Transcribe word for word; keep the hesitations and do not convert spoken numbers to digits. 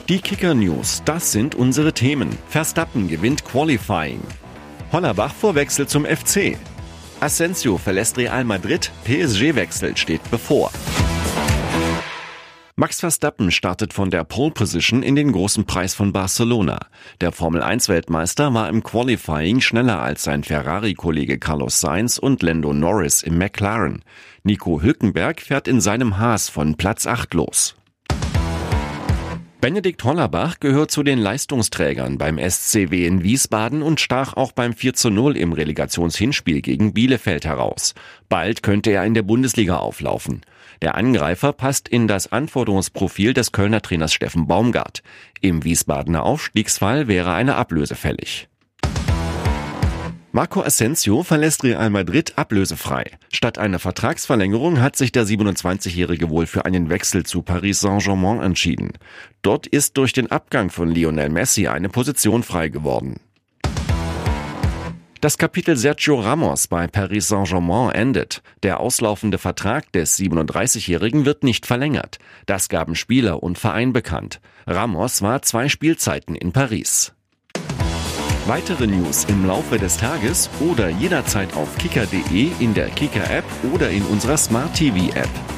Die Kicker-News, das sind unsere Themen. Verstappen gewinnt Qualifying. Hollerbach vor Wechsel zum F C. Asensio verlässt Real Madrid, P S G-Wechsel steht bevor. Max Verstappen startet von der Pole Position in den großen Preis von Barcelona. Der Formel eins Weltmeister war im Qualifying schneller als sein Ferrari-Kollege Carlos Sainz und Lando Norris im McLaren. Nico Hülkenberg fährt in seinem Haas von Platz acht los. Benedikt Hollerbach gehört zu den Leistungsträgern beim S C W in Wiesbaden und stach auch beim vier zu null im Relegationshinspiel gegen Bielefeld heraus. Bald könnte er in der Bundesliga auflaufen. Der Angreifer passt in das Anforderungsprofil des Kölner Trainers Steffen Baumgart. Im Wiesbadener Aufstiegsfall wäre eine Ablöse fällig. Marco Asensio verlässt Real Madrid ablösefrei. Statt einer Vertragsverlängerung hat sich der siebenundzwanzigjährige wohl für einen Wechsel zu Paris Saint-Germain entschieden. Dort ist durch den Abgang von Lionel Messi eine Position frei geworden. Das Kapitel Sergio Ramos bei Paris Saint-Germain endet. Der auslaufende Vertrag des siebenunddreißigjährigen wird nicht verlängert. Das gaben Spieler und Verein bekannt. Ramos war zwei Spielzeiten in Paris. Weitere News im Laufe des Tages oder jederzeit auf kicker punkt de, in der Kicker-App oder in unserer Smart T V-App.